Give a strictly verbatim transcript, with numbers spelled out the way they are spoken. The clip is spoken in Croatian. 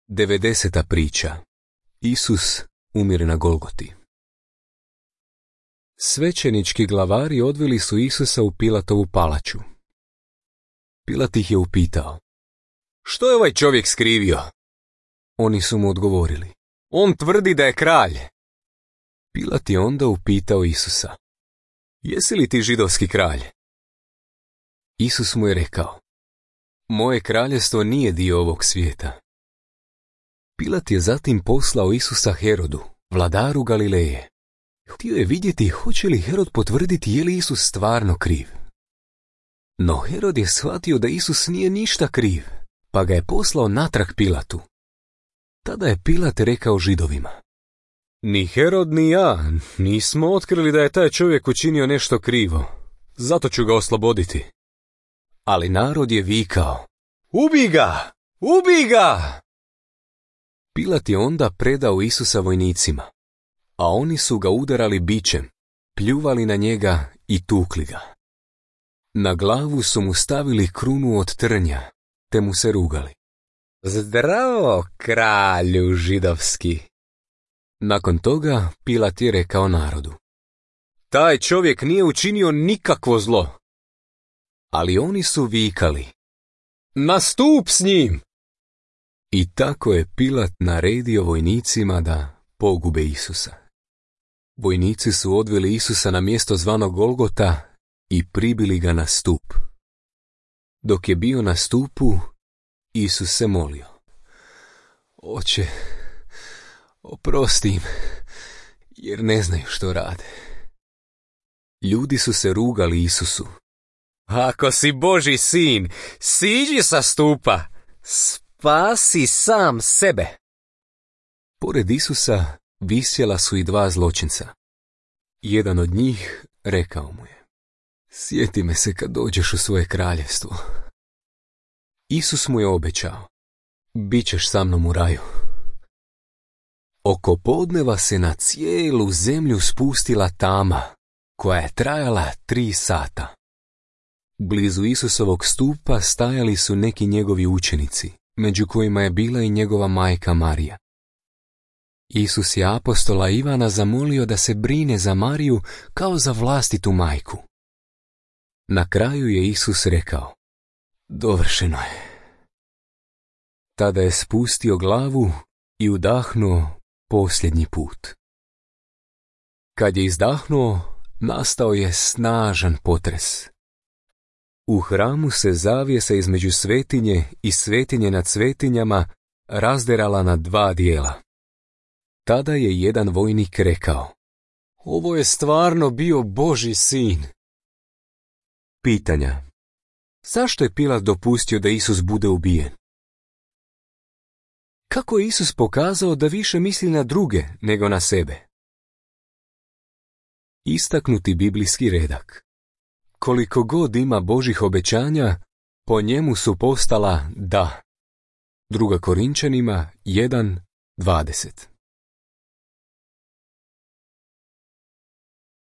devedeseta priča. Isus umire na Golgoti. Svećenički glavari odveli su Isusa u Pilatovu palaču. Pilat ih je upitao: "Što je ovaj čovjek skrivio?" Oni su mu odgovorili: "On tvrdi da je kralj." Pilat je onda upitao Isusa: "Jesi li ti židovski kralj?" Isus mu je rekao: "Moje kraljevstvo nije dio ovog svijeta." Pilat je zatim poslao Isusa Herodu, vladaru Galileje. Htio je vidjeti hoće li Herod potvrditi je li Isus stvarno kriv. No Herod je shvatio da Isus nije ništa kriv, pa ga je poslao natrag Pilatu. Tada je Pilat rekao Židovima: "Ni Herod ni ja nismo otkrili da je taj čovjek učinio nešto krivo, zato ću ga osloboditi." Ali narod je vikao: "Ubij ga! Ubij ga!" Pilat je onda predao Isusa vojnicima, a oni su ga udarali bičem, pljuvali na njega i tukli ga. Na glavu su mu stavili krunu od trnja, te mu se rugali: "Zdravo, kralju židovski!" Nakon toga Pilat je rekao narodu: "Taj čovjek nije učinio nikakvo zlo." Ali oni su vikali: "Na stup s njim!" I tako je Pilat naredio vojnicima da pogube Isusa. Vojnici su odveli Isusa na mjesto zvano Golgota i pribili ga na stup. Dok je bio na stupu, Isus se molio: "Oče, oprosti im, jer ne znaju što rade." Ljudi su se rugali Isusu: "Ako si Božji sin, siđi sa stupa, spasi sam sebe." Pored Isusa visjela su i dva zločinca. Jedan od njih rekao mu je: "Sjeti me se kad dođeš u svoje kraljevstvo." Isus mu je obećao: "Bićeš sa mnom u raju." Oko podneva se na cijelu zemlju spustila tama, koja je trajala tri sata. Blizu Isusovog stupa stajali su neki njegovi učenici, među kojima je bila i njegova majka Marija. Isus je apostola Ivana zamolio da se brine za Mariju kao za vlastitu majku. Na kraju je Isus rekao: "Dovršeno je." Tada je spustio glavu i udahnuo posljednji put. Kad je izdahnuo, nastao je snažan potres. U hramu se zavjesa između svetinje i svetinje nad svetinjama razderala na dva dijela. Tada je jedan vojnik rekao: "Ovo je stvarno bio Božji sin." Pitanja: zašto je Pilat dopustio da Isus bude ubijen? Kako je Isus pokazao da više misli na druge nego na sebe? Istaknuti biblijski redak: koliko god ima Božjih obećanja, po njemu su postala da. Druga Korinčanima jedan dvadeset.